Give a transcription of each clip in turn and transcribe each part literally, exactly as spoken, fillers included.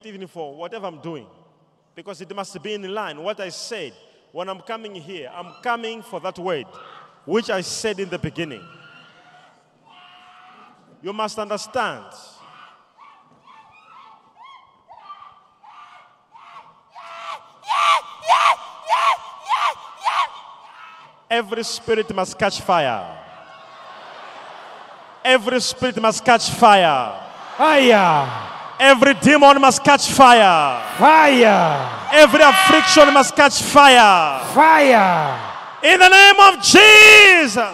Even for whatever I'm doing, because it must be in line. What I said when I'm coming here, I'm coming for that word which I said in the beginning. You must understand. Every spirit must catch fire. Every spirit must catch fire. Fire. Every demon must catch fire. Fire. Every affliction must catch fire. Fire. In the name of Jesus.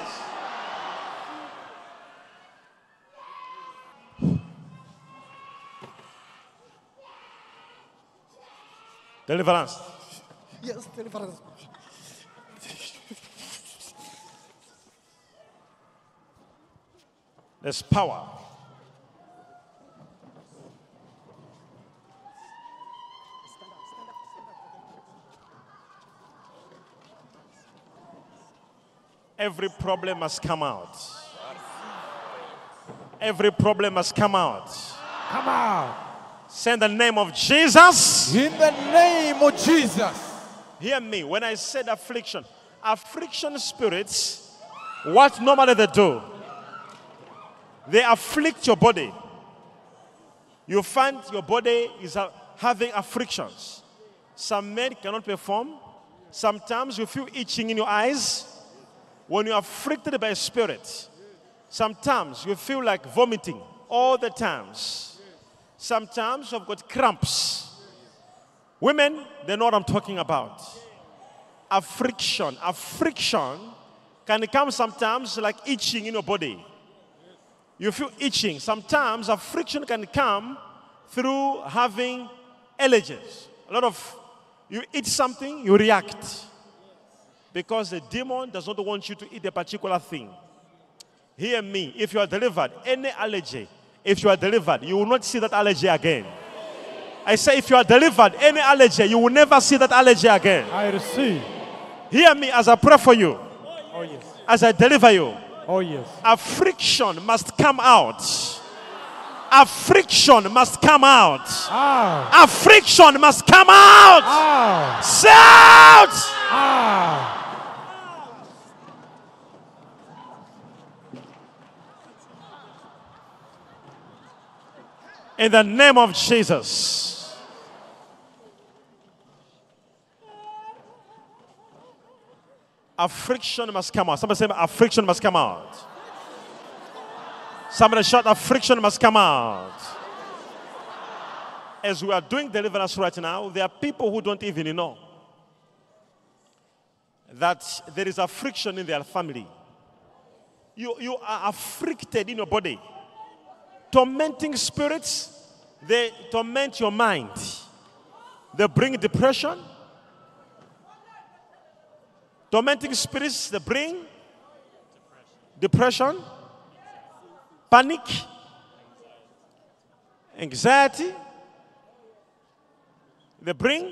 Deliverance. Yes, deliverance. There's power. Every problem must come out. Every problem must come out. Come out. Say in the name of Jesus. In the name of Jesus. Hear me. When I said affliction, affliction spirits, what normally they do, they afflict your body. You find your body is uh, having afflictions. Some men cannot perform. Sometimes you feel itching in your eyes. When you're afflicted by a spirit, sometimes you feel like vomiting all the times. Sometimes you've got cramps. Women, they know what I'm talking about. Affliction. Affliction can come sometimes like itching in your body. You feel itching. Sometimes affliction can come through having allergies. A lot of, you eat something, you react. Because the demon does not want you to eat a particular thing. Hear me. If you are delivered, any allergy, if you are delivered, you will not see that allergy again. I say if you are delivered, any allergy, you will never see that allergy again. I receive. Hear me as I pray for you. Oh, yes. As I deliver you. Oh, yes. Affliction must come out. Affliction must come out. Ah. Affliction must come out. Ah. Shout! Ah. In the name of Jesus. Affliction must come out. Somebody say affliction must come out. Somebody shout affliction must come out. As we are doing deliverance right now, there are people who don't even know that there is affliction in their family. You, you are afflicted in your body. Tormenting spirits, they torment your mind. They bring depression. Tormenting spirits, they bring depression, panic, anxiety. They bring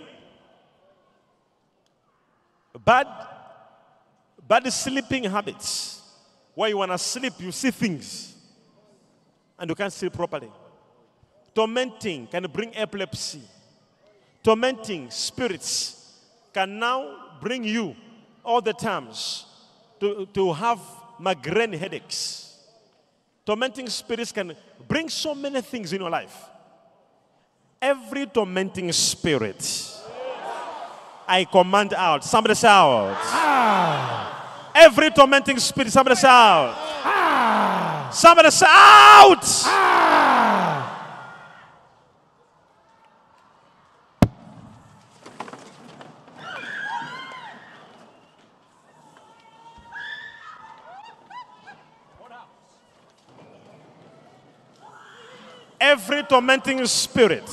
bad, bad sleeping habits. Where you want to sleep, you see things. And you can't sleep properly. Tormenting can bring epilepsy. Tormenting spirits can now bring you all the times to, to have migraine headaches. Tormenting spirits can bring so many things in your life. Every tormenting spirit, I command out. Somebody say out. Ah. Every tormenting spirit, somebody say out. Ah. Somebody say out. Ah. Every tormenting spirit.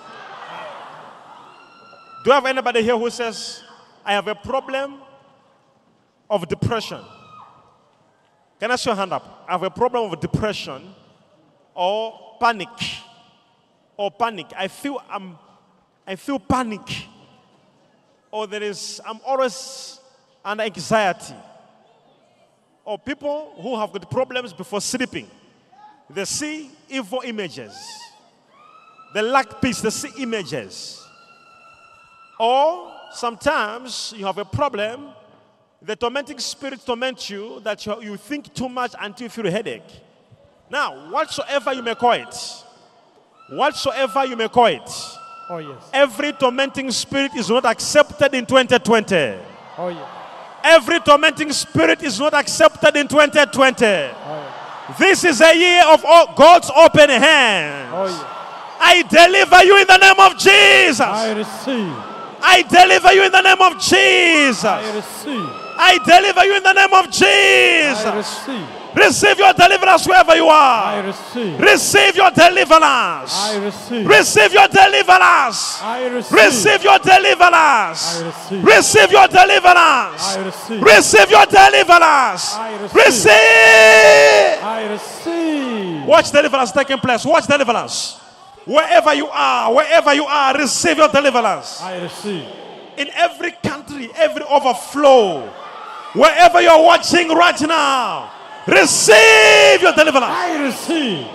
Do you have anybody here who says, I have a problem of depression? Can I see your hand up? I have a problem of depression or panic. Or panic. I feel I'm I feel panic. Or there is I'm always under anxiety. Or people who have got problems before sleeping. They see evil images. They lack peace. They see images. Or sometimes you have a problem. The tormenting spirit torments you that you, you think too much until you feel a headache. Now, whatsoever you may call it, whatsoever you may call it, Oh, yes. every tormenting spirit is not accepted in twenty twenty. Oh, yes. Every tormenting spirit is not accepted in twenty twenty. Oh, yes. This is a year of all God's open hands. Oh, yes. I deliver you in the name of Jesus. I receive. I deliver you in the name of Jesus. I receive. I deliver you in the name of Jesus. I receive. Receive your deliverance wherever you I are. receive. Receive your deliverance. I receive. Receive your deliverance. I receive. Receive your deliverance. I receive. Receive your deliverance. I receive. Receive your deliverance. I receive. Receive. I receive. Watch deliverance taking place. Watch deliverance. Wherever you are, wherever you are, receive your deliverance. I receive. In every country, every overflow, wherever you're watching right now, receive your deliverance. I receive.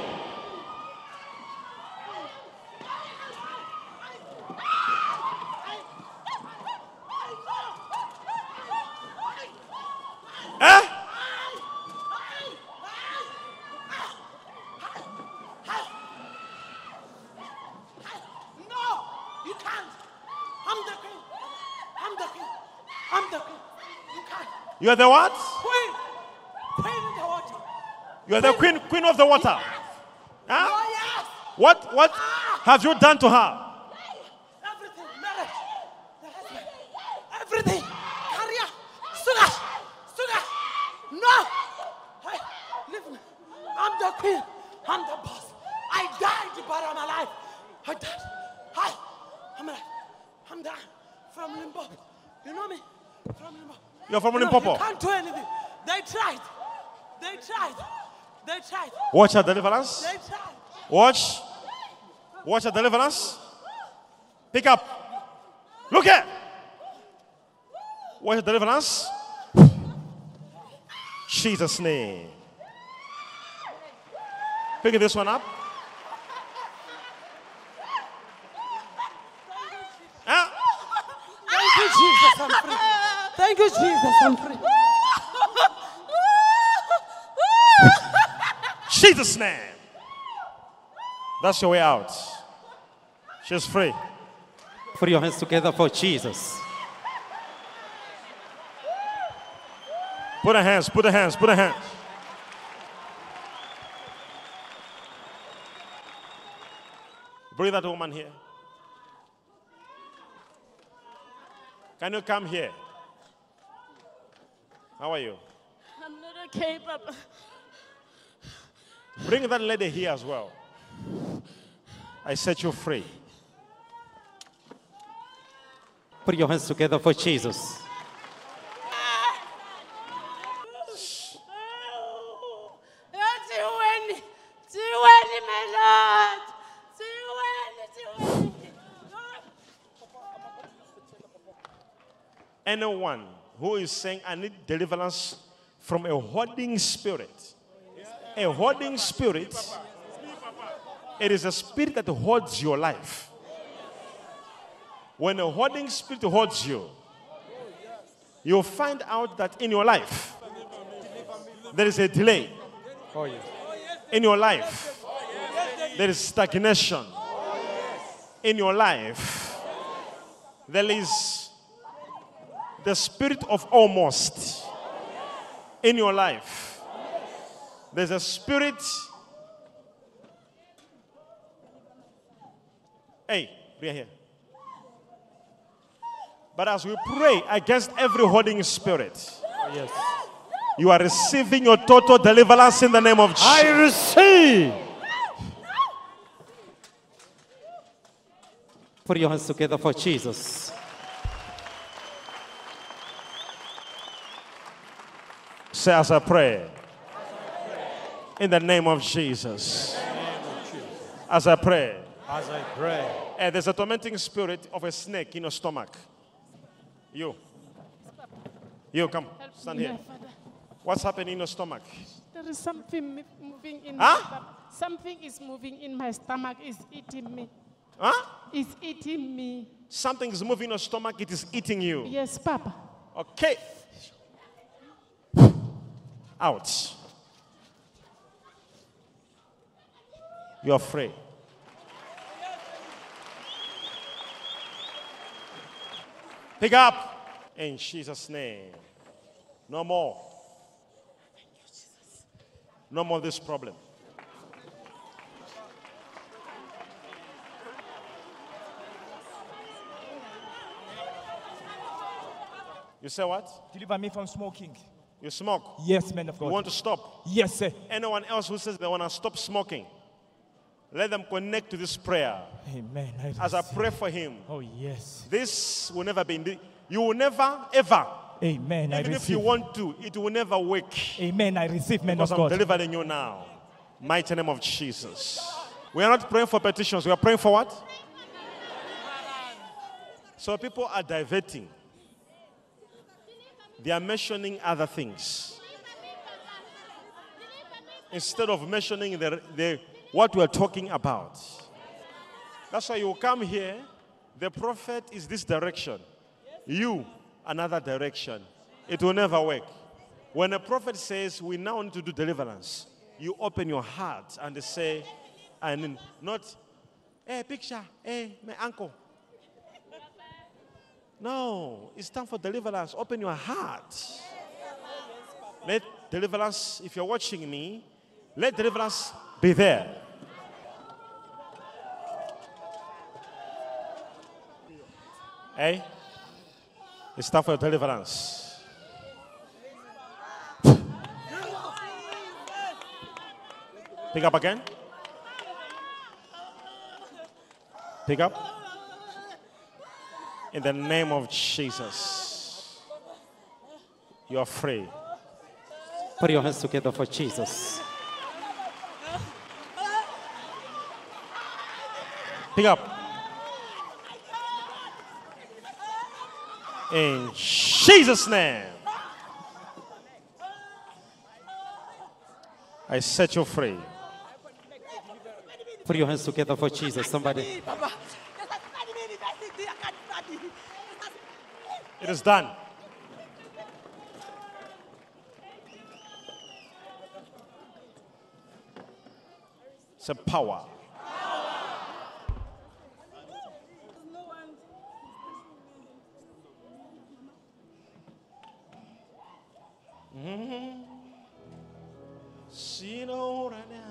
Eh? No, you can't. I'm the king. I'm the king. I'm the king. You can't. You're the what? Queen. Queen in the water. You're the queen, queen of the water. Huh? Oh, yes. What, what have you done to her? Everything. Marriage. The husband. Everything. Career. Sugar. Sugar. No. Hey, leave me. I'm the queen. I'm the boss. I died, but I'm alive. I died. Hi. I'm alive. I'm dying. From Limpopo. You know me? From Limpopo. You're from You know, Limpopo. You can't do anything. They tried. They tried. They tried. Watch her deliverance. They tried. Watch. Watch her deliverance. Pick up. Look here. Watch her deliverance. Jesus' name. Pick this one up. Huh? Thank you, Jesus. I'm free. Thank you, Jesus. I'm free. Jesus' name. That's your way out. She's free. Put your hands together for Jesus. Put her hands, put her hands, put her hands. Bring that woman here. Can you come here? How are you? I'm not okay, Papa. Bring that lady here as well. I set you free. Put your hands together for Jesus. Anyone who is saying, I need deliverance from a hoarding spirit. A hoarding spirit, it is a spirit that hoards your life. When a hoarding spirit hoards you, you'll find out that in your life, there is a delay. Oh, yes. In your life, there is stagnation. In your life, there is the spirit of almost. In your life, there's a spirit. Hey, we are here. But as we pray against every hoarding spirit, Oh, yes. you are receiving your total deliverance in the name of Jesus. I receive. Put your hands together for Jesus. Say as I pray. In the name of Jesus. As I pray. As I pray. Eh, there's a tormenting spirit of a snake in your stomach. You. You, come. Help Stand me, here. my Father. What's happening in your stomach? There is something mi- moving in Huh? my stomach. Something is moving in my stomach, is eating me. Huh? It's eating me. Something is moving in your stomach. It is eating you. Yes, Papa. Okay. Out. You're free. Pick up in Jesus' name. No more. No more this problem. You say what? Deliver me from smoking. You smoke. Yes, man of God. You want to stop? Yes, sir. Anyone else who says they want to stop smoking, let them connect to this prayer. Amen. I As I receive. pray for him, Oh, yes. this will never be in the, you will never, ever, Amen. I even if receive. you want to, it will never work. Amen. I receive, man Because of I'm God. delivering you now. Mighty name of Jesus. We are not praying for petitions. We are praying for what? So people are diverting. They are mentioning other things. Instead of mentioning the, the, what we are talking about. That's why you come here. The prophet is this direction. You, another direction. It will never work. When a prophet says, we now need to do deliverance, you open your heart and say, and not, hey, picture, hey, my uncle. No, it's time for deliverance. Open your heart. Let deliverance, if you're watching me, let deliverance be there. Hey, it's time for deliverance. Pick up again. Pick up. In the name of Jesus, you are free. Put your hands together for Jesus. Pick up. In Jesus' name, I set you free. Put your hands together for Jesus. Somebody. It is done. It's a power. Mm-hmm. See no right now.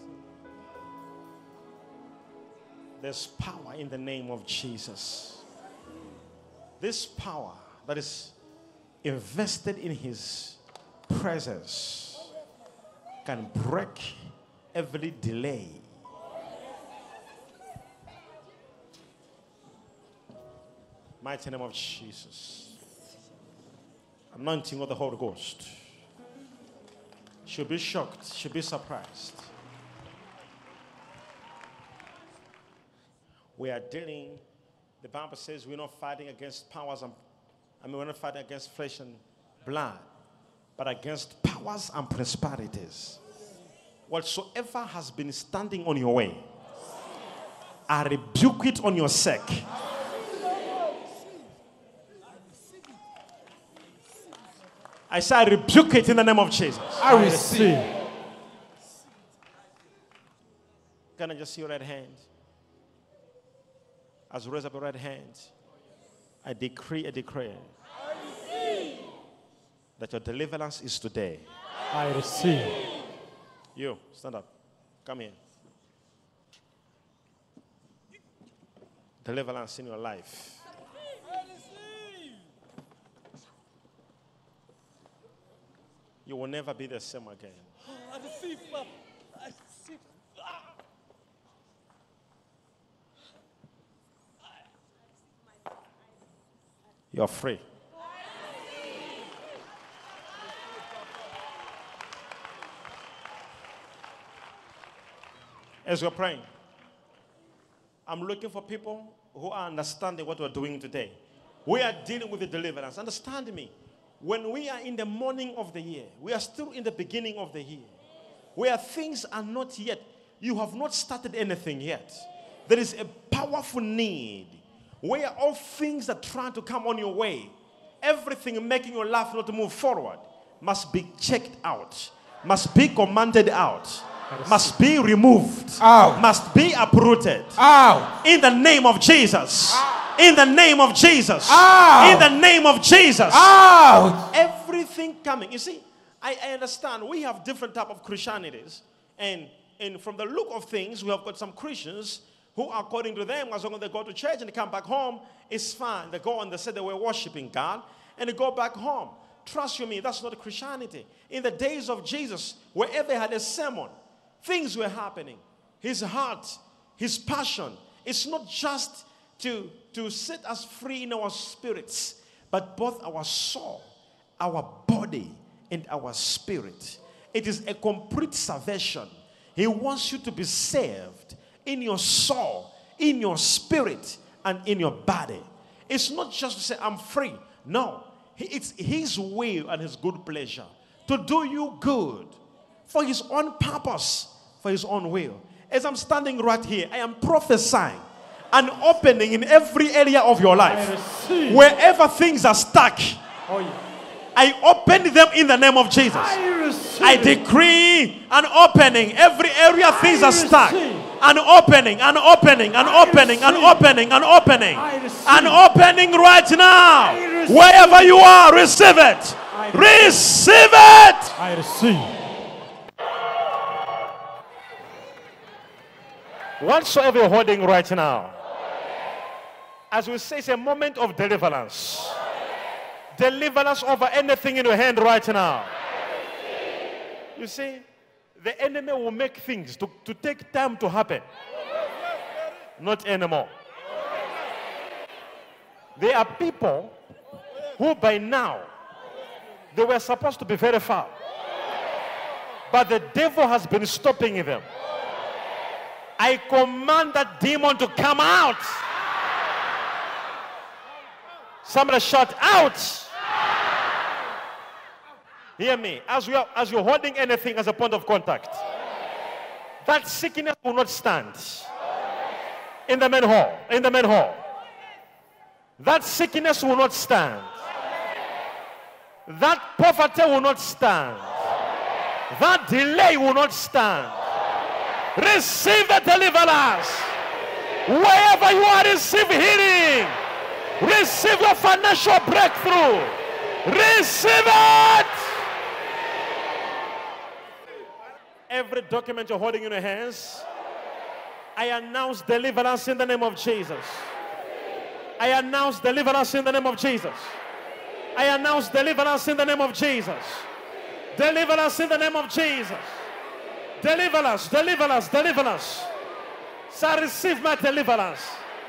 There's power in the name of Jesus. This power that is invested in his presence can break every delay. Mighty name of Jesus. Anointing of the Holy Ghost. Should be shocked, should be surprised. We are dealing, the Bible says we're not fighting against powers and, I mean, we're not fighting against flesh and blood, but against powers and principalities. Whatsoever has been standing on your way, I rebuke it on your sake. I say I rebuke it in the name of Jesus. I receive. Can I just see your right hand? As you raise up your right hand, I decree a decree that your deliverance is today. I receive. You, stand up. Come here. Deliverance in your life. You will never be the same again. I receive, Papa. I receive. You're free. As we're praying, I'm looking for people who are understanding what we're doing today. We are dealing with the deliverance. Understand me. When we are in the morning of the year, we are still in the beginning of the year, where things are not yet, you have not started anything yet. There is a powerful need where all things that try to come on your way, everything making your life not to move forward, must be checked out, must be commanded out, must be removed, Out. must be uprooted. Out. In the name of Jesus. In the name of Jesus. Out. In the name of Jesus. Out. Everything coming. You see, I, I understand we have different type of Christianities. And, and from the look of things, we have got some Christians who, according to them, as long as they go to church and they come back home, it's fine. They go and they say they were worshiping God, and they go back home. Trust you me, that's not Christianity. In the days of Jesus, wherever he had a sermon, things were happening. His heart, his passion, it's not just to, to set us free in our spirits, but both our soul, our body, and our spirit. It is a complete salvation. He wants you to be saved in your soul, in your spirit, and in your body. It's not just to say, I'm free. No. It's his will and his good pleasure to do you good for his own purpose, for his own will. As I'm standing right here, I am prophesying an opening in every area of your life. Wherever things are stuck, Oh, yeah. I open them in the name of Jesus. I receive I it. decree an opening. Every area things are stuck. receive. An opening, an opening, an opening, an receive. opening, an opening. I receive. An opening right now. I receive. Wherever you are, receive it. I Receive it. I receive. Whatsoever you're holding right now, as we say, it's a moment of deliverance. Deliverance over anything in your hand right now. You see, the enemy will make things to, to take time to happen. Not anymore. There are people who by now, they were supposed to be very far. But the devil has been stopping them. I command that demon to come out. Somebody shout out. Hear me. As, we are, as you're holding anything as a point of contact, that sickness will not stand. In the main hall. In the main hall. That sickness will not stand. That poverty will not stand. That delay will not stand. Receive the deliverance. Wherever you are, receive healing. Receive your financial breakthrough. Receive it. Every document you're holding in your hands, I announce deliverance in the name of Jesus. I announce deliverance in the name of Jesus. I announce deliverance in the name of Jesus. Deliverance in the name of Jesus. Deliverance, deliverance, deliverance. So I receive my deliverance.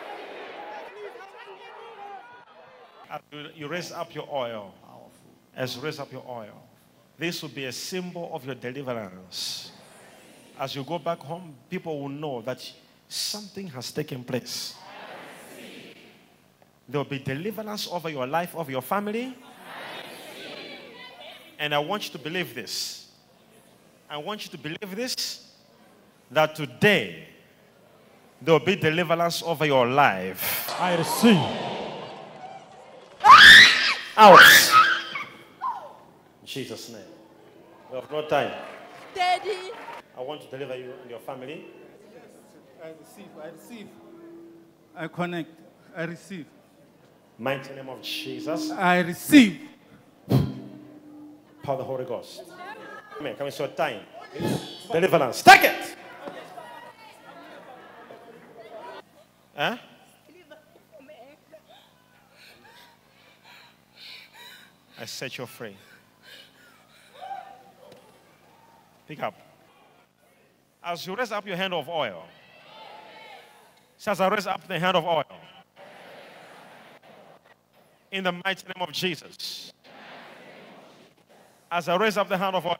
As you raise up your oil, as you raise up your oil, this will be a symbol of your deliverance. As you go back home, people will know that something has taken place. There will be deliverance over your life, over your family. And I want you to believe this. I want you to believe this, that today there will be deliverance over your life. I receive. Out. In Jesus' name. We have no time. Daddy. I want to deliver you and your family. I receive, I receive. I connect, I receive. Mighty name of Jesus. I receive. Power of the Holy Ghost. Come here, come here, short time. Deliverance. Take it. Huh? I set you free. Pick up. As you raise up your hand of oil, as I raise up the hand of oil, in the mighty name of Jesus, as I raise up the hand of oil,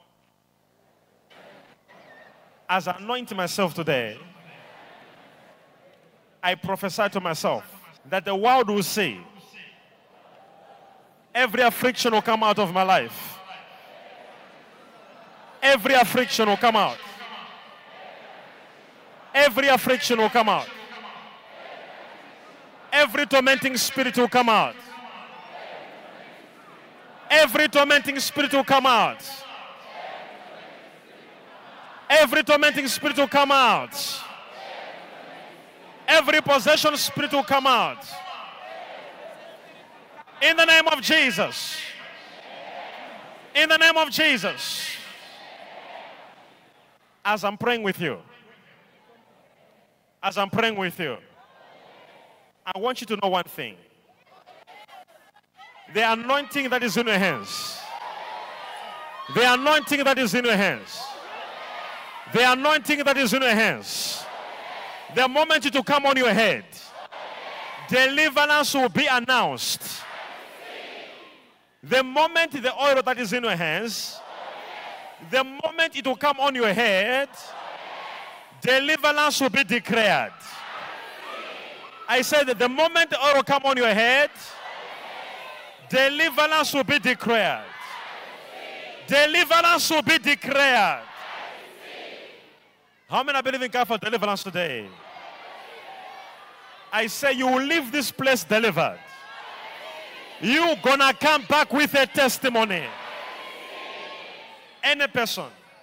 as I anoint myself today, I prophesy to myself that the world will see every affliction will come out of my life. Every affliction will come out. Every affliction will come out. Every tormenting spirit will come out. Every tormenting spirit will come out. Every tormenting spirit will come out. Every possession spirit will come out. In the name of Jesus. In the name of Jesus. As I'm praying with you, as I'm praying with you, I want you to know one thing. The anointing that is in your hands, the anointing that is in your hands, the anointing that is in your hands, the moment it will come on your head, deliverance will be announced. The moment the oil that is in your hands, the moment it will come on your head, deliverance will be declared. I said that the moment the oil will come on your head, deliverance will be declared. Deliverance will be declared. How many are believing God for deliverance today? I say you will leave this place delivered. You're gonna come back with a testimony. Any person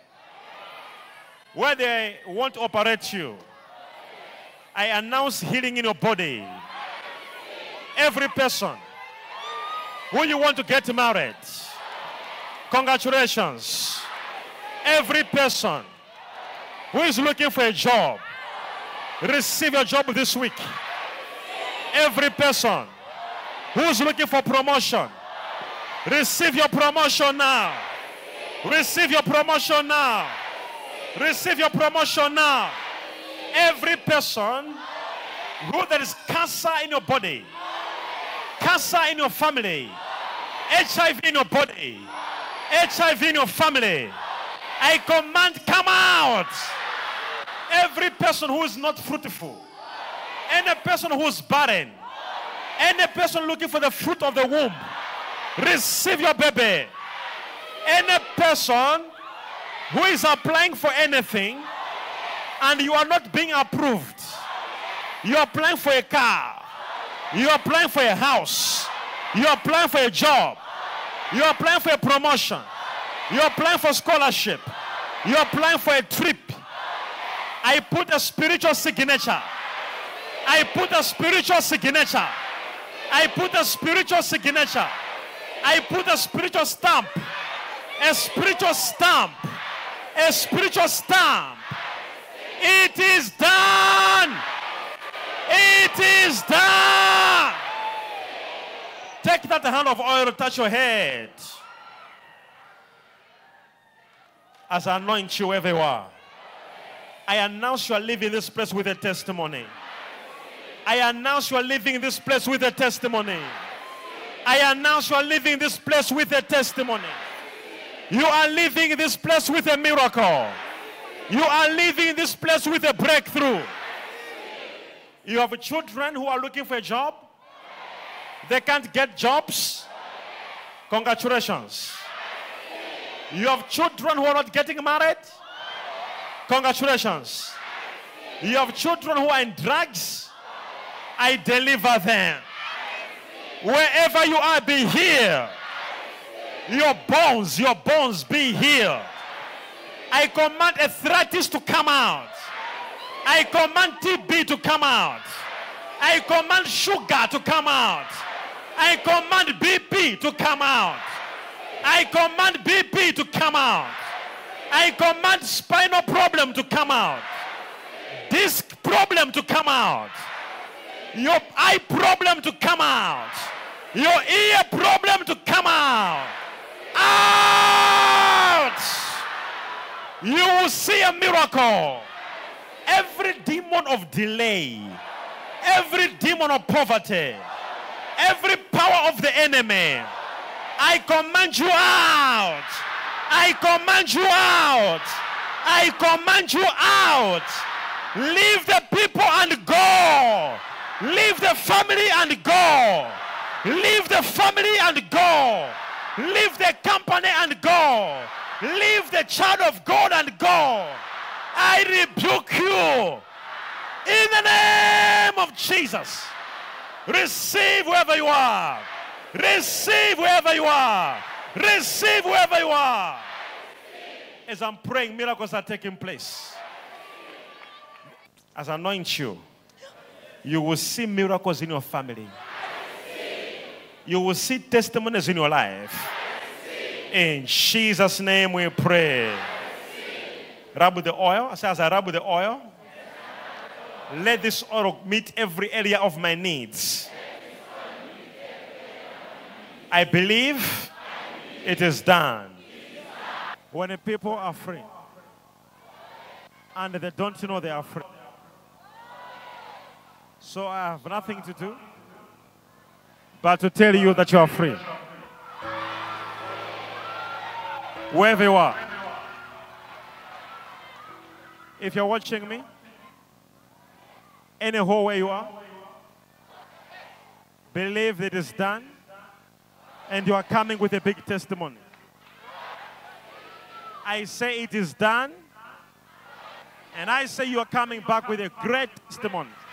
where they want to operate you, I announce healing in your body. Every person who you want to get married, congratulations. Every person who is looking for a job, receive your job this week. Every person who is looking for promotion, receive your promotion now. Receive your promotion now. Receive your promotion now. Every person who there is cancer in your body, cancer in your family, H I V in your body, H I V in your family, I command, come out. Every person who is not fruitful, any person who is barren, any person looking for the fruit of the womb, receive your baby. Any person who is applying for anything and you are not being approved, you are applying for a car, you are applying for a house, you are applying for a job, you are applying for a promotion, you are applying for scholarship, you are applying for a trip, I put a spiritual signature. I put a spiritual signature. I put a spiritual signature. I put a spiritual stamp. A spiritual stamp. A spiritual stamp. It is done. It is done. Take that hand of oil, touch your head. As I anoint you wherever you are, I announce you are leaving this place with a testimony. I announce you are leaving this place with a testimony. I announce you are leaving this place with a testimony. You are leaving this place with a miracle. You are leaving this place with a breakthrough. You have children who are looking for a job. They can't get jobs. Congratulations. You have children who are not getting married. Congratulations. You have children who are in drugs. I deliver them. Wherever you are, be healed. Your bones, your bones be healed. I command arthritis to come out. I command T B to come out. I command sugar to come out. I command B P to come out. I command B P to come out. I command spinal problem to come out. Disc problem to come out. Your eye problem to come out. Your ear problem to come out. Out! You will see a miracle. Every demon of delay, every demon of poverty, every power of the enemy, I command you out. I command you out. I command you out. Leave the people and go. Leave the family and go. Leave the family and go. Leave the company and go. Leave the child of God and go. I rebuke you in the name of Jesus. Receive wherever you are. Receive wherever you are. Receive wherever you are. As I'm praying, miracles are taking place. As I anoint you, you will see miracles in your family. You will see testimonies in your life. In Jesus' name we pray. Rub with the oil. I say, as I rub with the oil, let this oil meet every area of my needs. I believe it is done. When the people are free and they don't know they are free, so I have nothing to do but to tell you that you are free. Wherever you are. If you're watching me, anywhere where you are, believe it is done, and you are coming with a big testimony. I say it is done, and I say you are coming back with a great testimony.